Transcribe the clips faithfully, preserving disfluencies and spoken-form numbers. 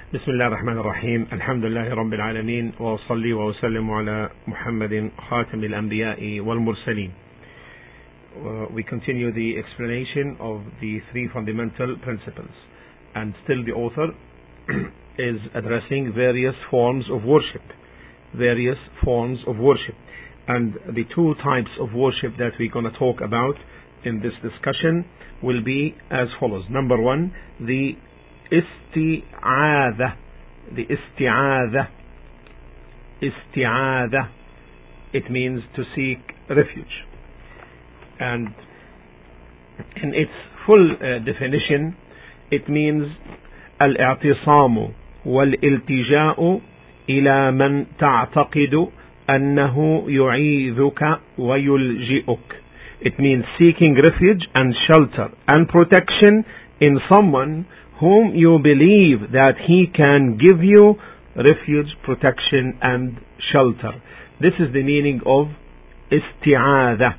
بسم الله الرحمن الرحيم. الحمد لله رب العالمين، وأصلي وأسلم على محمد خاتم الأنبياء والمرسلين. Uh, we continue the explanation of the three fundamental principles, and still the author is addressing various forms of worship, various forms of worship, and the two types of worship that we're going to talk about in this discussion will be as follows. Number one, the isti'adha, the isti'adha, isti'adha. It means to seek refuge, and in its full uh, definition, it means al-i'tisamu wal-iltija'u ila man ta'taqidu annahu yu'idhuka wa yulji'uk. It means seeking refuge and shelter and protection in someone whom you believe that he can give you refuge, protection and shelter. This is the meaning of isti'adha.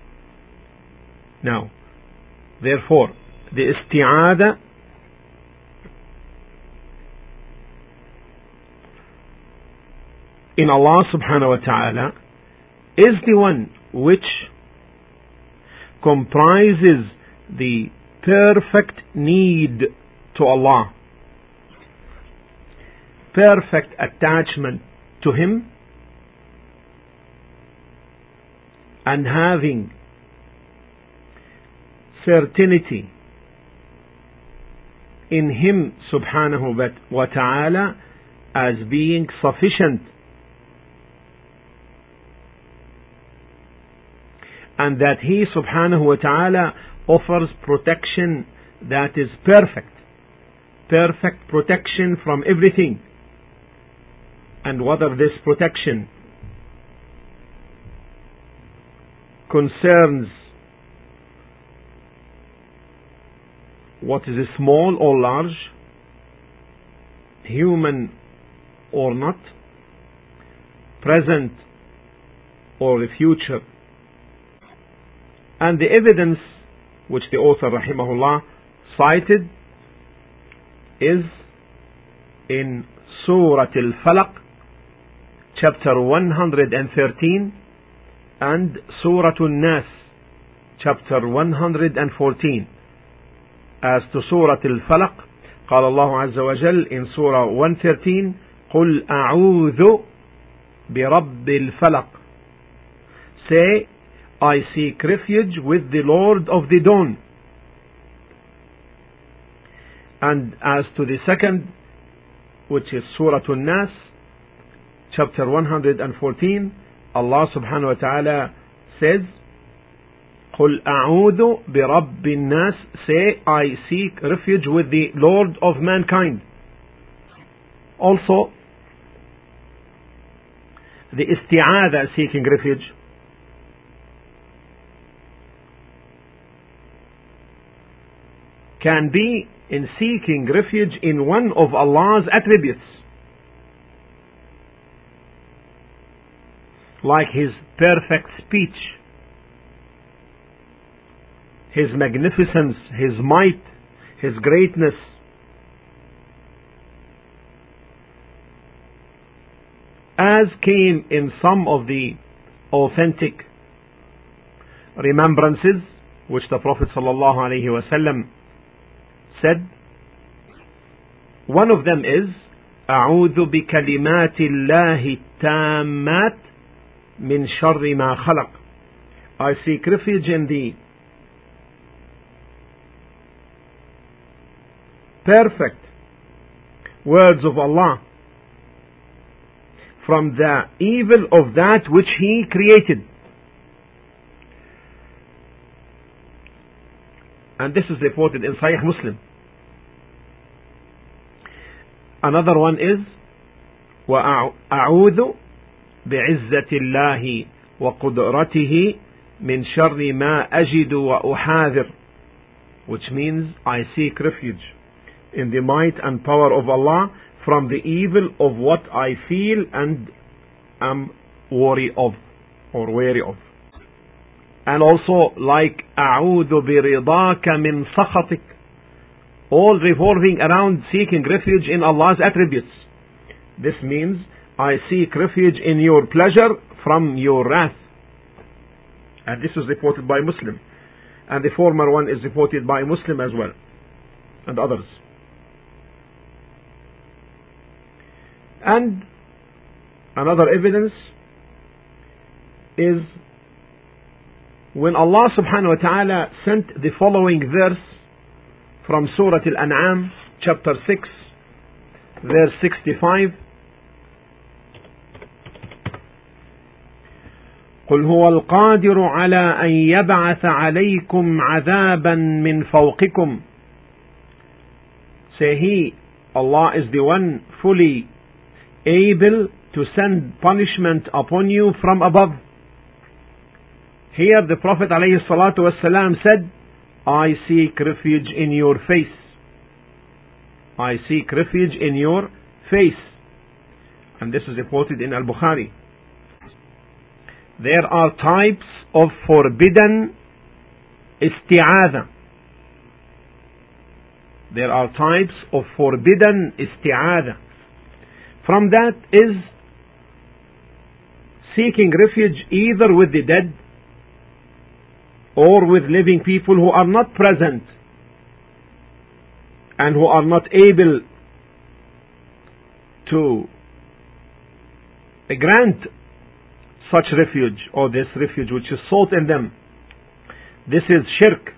Now, therefore, the isti'adha in Allah subhanahu wa ta'ala is the one which comprises the perfect need to Allah, perfect attachment to Him, and having certainty in Him subhanahu wa ta'ala as being sufficient, and that He subhanahu wa ta'ala offers protection that is perfect, perfect protection from everything. And whether this protection concerns what is small or large, human or not, present or the future. And the evidence which the author rahimahullah cited is in Surah Al-Falaq, chapter one hundred thirteen, and Surah An-Nas, chapter one hundred fourteen. As to Surah Al-Falaq, قال الله عز وجل in Surah one thirteen, قُلْ أَعُوذُ بِرَبِّ الْفَلَقِ. Say, I seek refuge with the Lord of the Dawn. And as to the second, which is Surah An-Nas, chapter one hundred fourteen, Allah subhanahu wa ta'ala says, قُلْ أَعُوذُ بِرَبِّ النَّاسِ. Say, I seek refuge with the Lord of mankind. Also, the isti'adha, seeking refuge, can be in seeking refuge in one of Allah's attributes, like His perfect speech, His magnificence, His might, His greatness. As came in some of the authentic remembrances which the Prophet sallallahu alaihi wasallam said, one of them is أعوذ بكلمات الله التامات من شر ما خلق. I seek refuge in the perfect words of Allah from the evil of that which He created. And this is reported in Sahih Muslim. Another one is وأعوذ بعزة الله وقدرته من شر ما أجد وأحاذر, which means I seek refuge in the might and power of Allah from the evil of what I feel and am worried of or wary of. And also like أعوذ برضاك من سخطك, all revolving around seeking refuge in Allah's attributes. This means, I seek refuge in your pleasure from your wrath. And this is reported by Muslim. And the former one is reported by Muslim as well, and others. And another evidence is when Allah subhanahu wa ta'ala sent the following verse from Surah Al-An'am, chapter six, verse sixty-five. قل هو القادر على أن يبعث عليكم عذابا من فوقكم. Say He, Allah is the one fully able to send punishment upon you from above. Here the Prophet ﷺ said, I seek refuge in your face. I seek refuge in your face. And this is reported in Al-Bukhari. There are types of forbidden isti'adha. There are types of forbidden isti'adha. From that is seeking refuge either with the dead or with living people who are not present and who are not able to grant such refuge, or this refuge which is sought in them. This is shirk.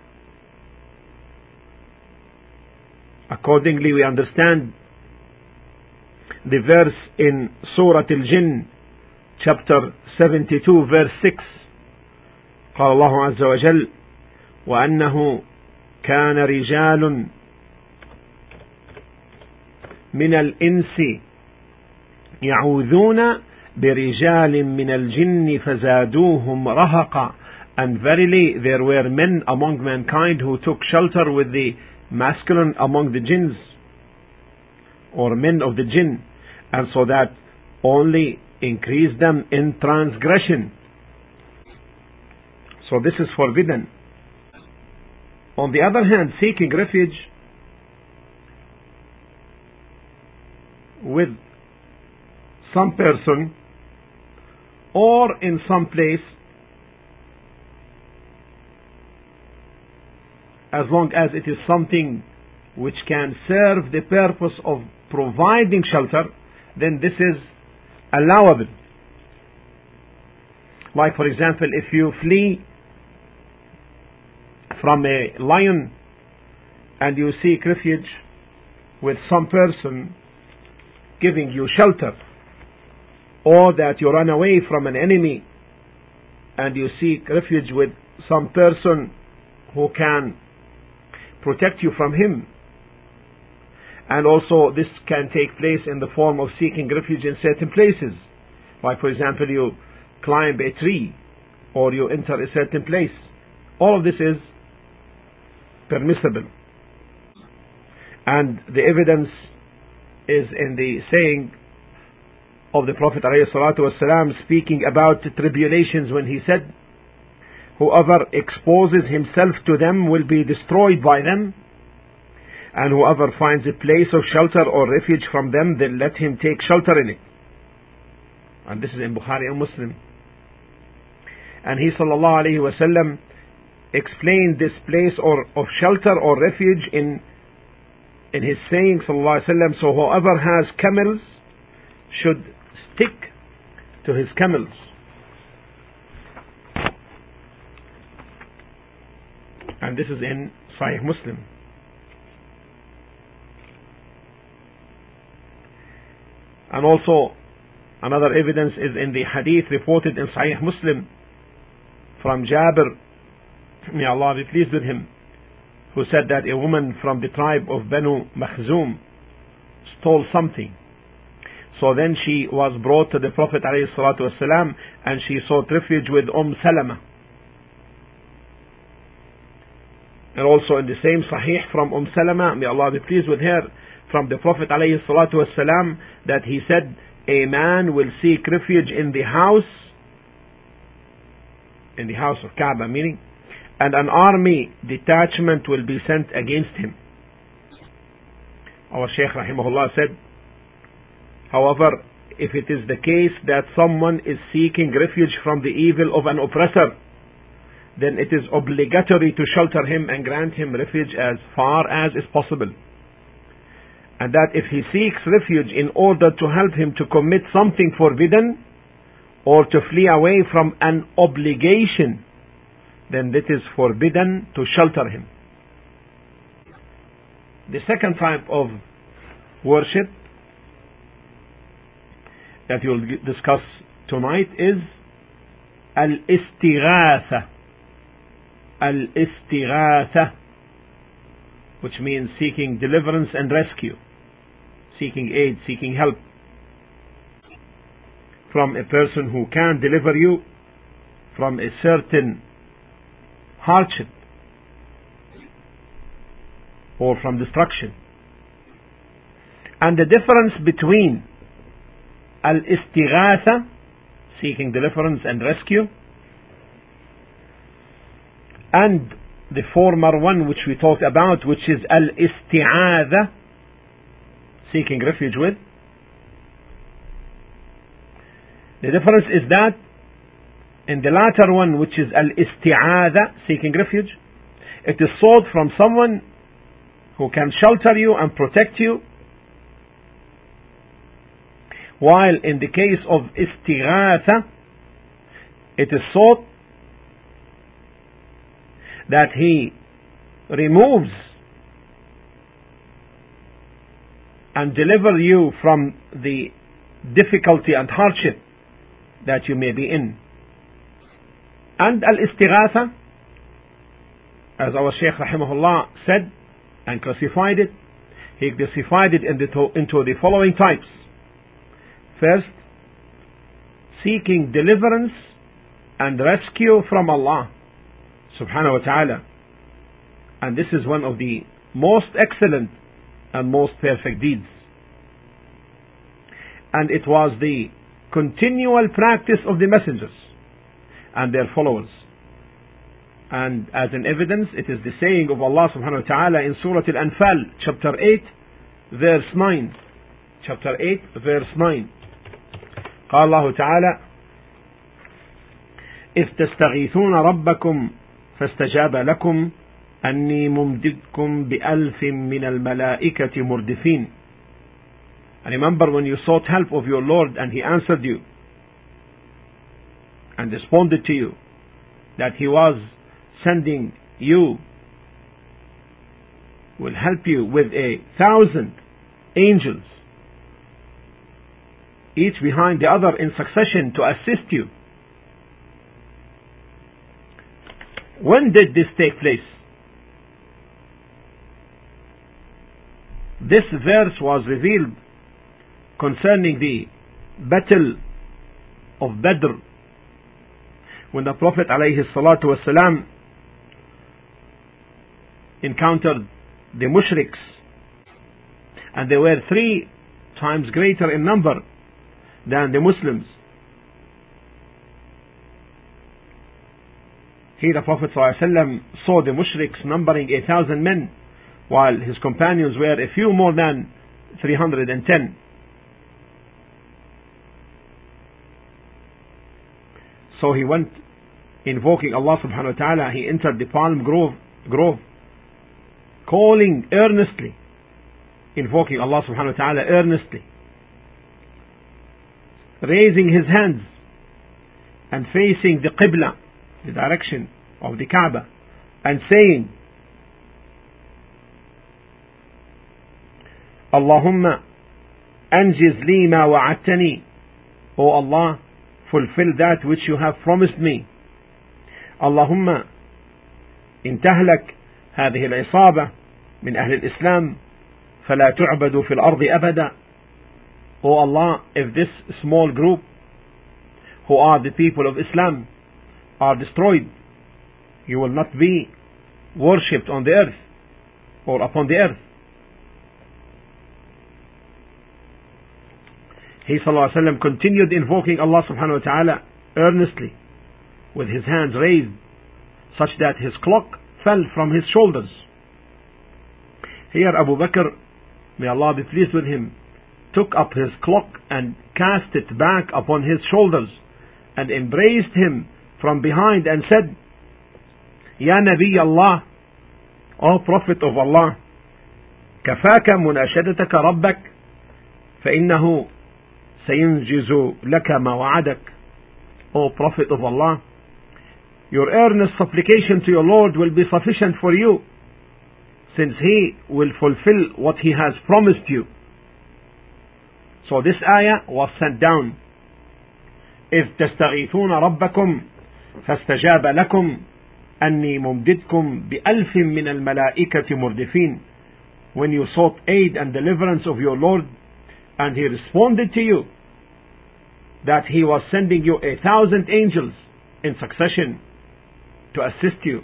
Accordingly, we understand the verse in Surah Al-Jinn, chapter seventy-two, verse six. قال الله عز وجل وأنه كان رجال من الإنس يعوذون برجال من الجن فزادوهم رهقا. And verily there were men among mankind who took shelter with the masculine among the jinns, or men of the jinn, and so that only increased them in transgression. So this is forbidden. On the other hand, seeking refuge with some person or in some place, as long as it is something which can serve the purpose of providing shelter, then this is allowable. Like, for example, if you flee from a lion and you seek refuge with some person giving you shelter, or that you run away from an enemy and you seek refuge with some person who can protect you from him. And also this can take place in the form of seeking refuge in certain places. Like, for example, you climb a tree or you enter a certain place. All of this is permissible. And the evidence is in the saying of the Prophet ﷺ, speaking about tribulations, when he said, whoever exposes himself to them will be destroyed by them, and whoever finds a place of shelter or refuge from them, then let him take shelter in it. And this is in Bukhari and Muslim. And he sallallahu alayhi wa sallam explained this place or of shelter or refuge in in his saying sallallahu alayhi wa sallam, so whoever has camels should stick to his camels. And this is in Sahih Muslim. And also another evidence is in the hadith reported in Sahih Muslim from Jabir, may Allah be pleased with him, who said that a woman from the tribe of Banu Makhzum stole something. So then she was brought to the Prophet ﷺ, and she sought refuge with Umm Salama. And also in the same Sahih from Umm Salama, may Allah be pleased with her, from the Prophet ﷺ, that he said, a man will seek refuge in the house, in the house of Kaaba, meaning, and an army detachment will be sent against him. Our Shaykh rahimahullah said, however, if it is the case that someone is seeking refuge from the evil of an oppressor, then it is obligatory to shelter him and grant him refuge as far as is possible. And that if he seeks refuge in order to help him to commit something forbidden or to flee away from an obligation, then it is forbidden to shelter him. The second type of worship that we will discuss tonight is al-istighatha. Al-istighatha, which means seeking deliverance and rescue, seeking aid, seeking help from a person who can deliver you from a certain hardship or from destruction. And the difference between al-istighatha, seeking deliverance and rescue, and the former one which we talked about, which is al-isti'adha, seeking refuge with. The difference is that in the latter one, which is al-isti'adha, seeking refuge, it is sought from someone who can shelter you and protect you, while in the case of istighatha, it is sought that he removes and deliver you from the difficulty and hardship that you may be in. And al-istighatha, as our Shaykh rahimahullah said and classified it, he classified it into, into the following types. First, seeking deliverance and rescue from Allah subhanahu wa ta'ala. And this is one of the most excellent and most perfect deeds. And it was the continual practice of the messengers and their followers. And as an evidence, it is the saying of Allah subhanahu wa ta'ala in Surah Al-Anfal, chapter eight, verse nine. Chapter eight, verse nine. قال الله تعالى: إذ تستغيثون ربكم فاستجاب لكم أني ممددكم بألف من الملائكة مردفين. And remember when you sought help of your Lord and He answered you and responded to you that He was sending you, will help you with a thousand angels, each behind the other in succession to assist you. When did this take place? This verse was revealed concerning the battle of Badr, when the Prophet alayhi salatu wasalam encountered the mushriks, and they were three times greater in number than the Muslims. Here the Prophet ﷺ saw the mushriks numbering a thousand men, while his companions were a few more than three hundred and ten. So he went invoking Allah subhanahu wa ta'ala. He entered the palm grove, grove calling earnestly, invoking Allah subhanahu wa ta'ala earnestly, raising his hands and facing the Qibla, the direction of the Kaaba, and saying, Allahumma anjiz li ma wa'adtani, O Allah, fulfill that which you have promised me. Allahumma in tahlak هذه العصابة من أهل الإسلام فلا تعبد في الأرض أبدا. O Allah, if this small group who are the people of Islam are destroyed, you will not be worshipped on the earth or upon the earth. He sallallahu alaihi wasallam continued invoking Allah subhanahu wa ta'ala earnestly with his hands raised such that his cloak fell from his shoulders. Here Abu Bakr may Allah be pleased with him, took up his cloak and cast it back upon his shoulders and embraced him from behind and said, Ya Nabi Allah, O Prophet of Allah, كفاك مناشدتك ربك فإنه سينجز لك ما وعدك. O Prophet of Allah, your earnest supplication to your Lord will be sufficient for you, since He will fulfill what He has promised you. So this ayah was sent down. إذ تستغيثون ربكم فاستجاب لكم أني ممددكم بألف من الملائكة مردفين. When you sought aid and deliverance of your Lord, and He responded to you that He was sending you a thousand angels in succession to assist you.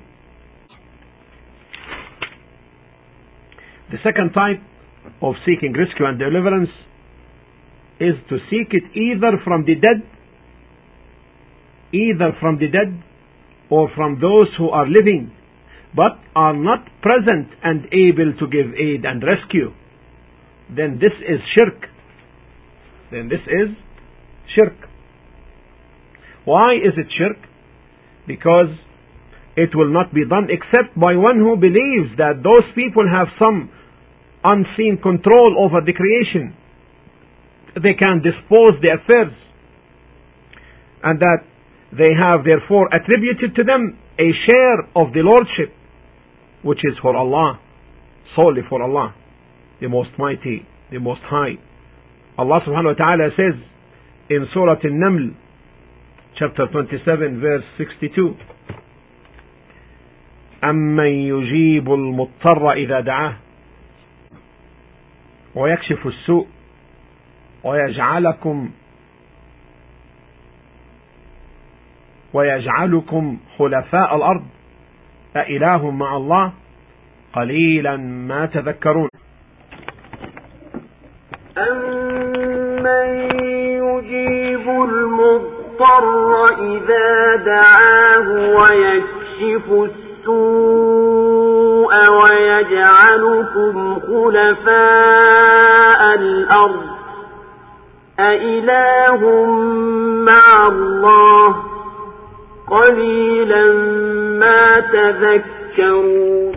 The second type of seeking rescue and deliverance is to seek it either from the dead, either from the dead or from those who are living but are not present and able to give aid and rescue. Then this is shirk. Then this is shirk. Why is it shirk? Because it will not be done except by one who believes that those people have some unseen control over the creation. They can dispose the affairs, and that they have therefore attributed to them a share of the lordship, which is for Allah, solely for Allah, the most mighty, the most high. Allah subhanahu wa ta'ala says in Surah An-Naml, chapter twenty-seven, verse sixty-two, أَمَّنْ يُجِيبُ الْمُضْطَرَّ إِذَا دَعَاهُ وَيَكْشِفُ السُّوءَ وَيَجْعَلَكُمْ وَيَجْعَلُكُمْ خُلَفَاءَ الْأَرْضِ أَإِلَٰهٌ مَعَ اللَّهِ قَلِيلًا مَا تَذَكَّرُونَ. أَمَّنْ يُجِيبُ الْمُضْطَرَّ إِذَا دَعَاهُ وَيَكْشِفُ السُّوءَ وَيَجْعَلُكُمْ خُلَفَاءَ الْأَرْضِ أَإِلَٰهٌ مَعَ اللَّهِ قَلِيلًا مَا تَذَكَّرُونَ.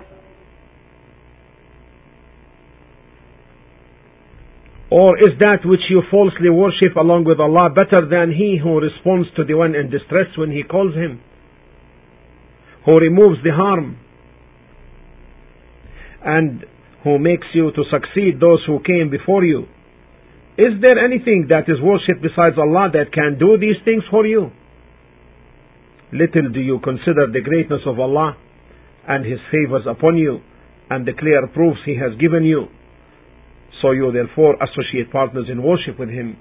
Or is that which you falsely worship along with Allah better than He who responds to the one in distress when he calls Him, who removes the harm, and who makes you to succeed those who came before you? Is there anything that is worshipped besides Allah that can do these things for you? Little do you consider the greatness of Allah and His favors upon you and the clear proofs He has given you. So you therefore associate partners in worship with Him.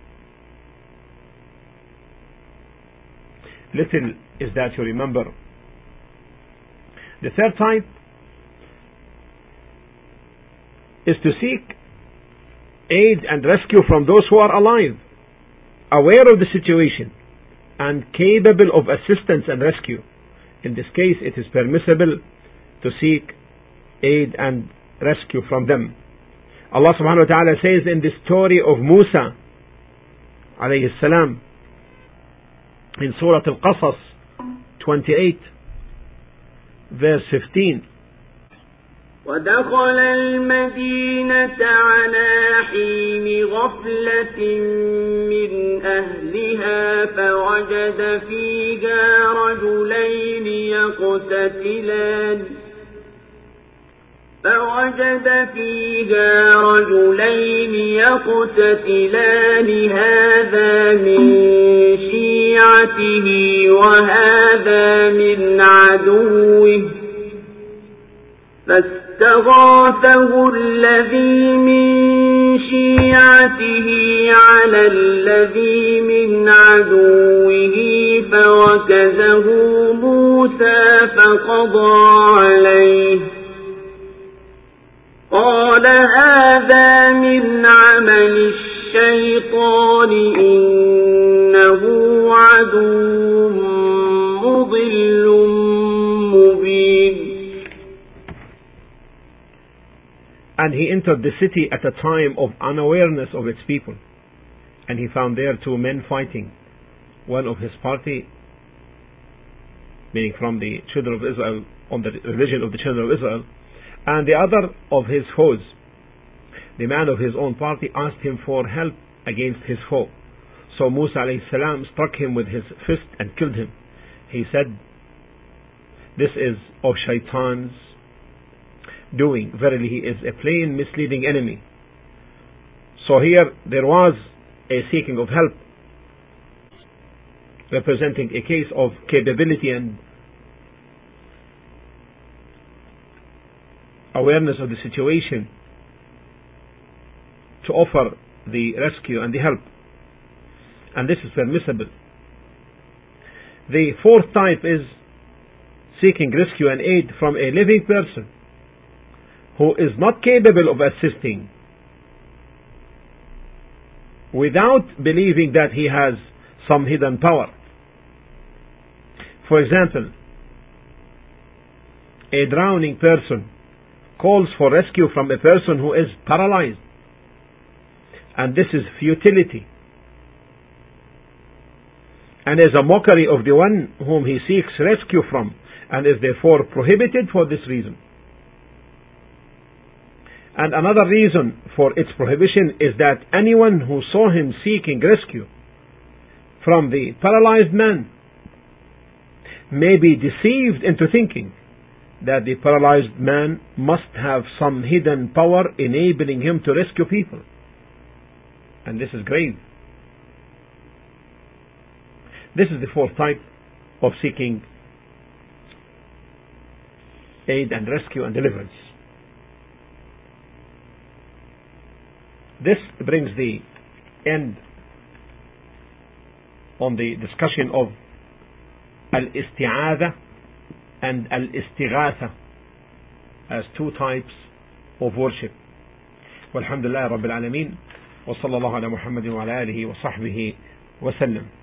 Little is that you remember. The third type is to seek aid and rescue from those who are alive, aware of the situation, and capable of assistance and rescue. In this case, it is permissible to seek aid and rescue from them. Allah subhanahu wa ta'ala says in the story of Musa alayhi salam in Surah Al-Qasas twenty-eight, verse fifteen, ودخل المدينة على حين غفلة من أهلها فوجد فيها رجلين يقتتلان فوجد فيها رجلين يقتتلان هذا من شيعته وهذا من عدوه فاستغاثه الذي من شيعته على الذي من عدوه فوكزه موسى فقضى عليه قال هذا من عمل الشيطان إنه عدو مضل مبين. And he entered the city at a time of unawareness of its people. And he found there two men fighting. One of his party, meaning from the children of Israel, on the religion of the children of Israel, and the other of his foes. The man of his own party asked him for help against his foe. So Musa alayhi salam struck him with his fist and killed him. He said, "This is of Shaitan's doing. Verily he is a plain misleading enemy." So here there was a seeking of help, representing a case of capability and awareness of the situation to offer the rescue and the help. And this is permissible. The fourth type is seeking rescue and aid from a living person who is not capable of assisting, without believing that he has some hidden power. For example, a drowning person calls for rescue from a person who is paralyzed, and this is futility, and is a mockery of the one whom he seeks rescue from, and is therefore prohibited for this reason. And another reason for its prohibition is that anyone who saw him seeking rescue from the paralyzed man may be deceived into thinking that the paralyzed man must have some hidden power enabling him to rescue people. And this is grave. This is the fourth type of seeking aid and rescue and deliverance. This brings the end on the discussion of al-isti'adha and al-istighatha as two types of worship. Walhamdulillah Rabbil Alameen, wa sallallahu ala Muhammadin wa ala alihi wa sahbihi wa sallam.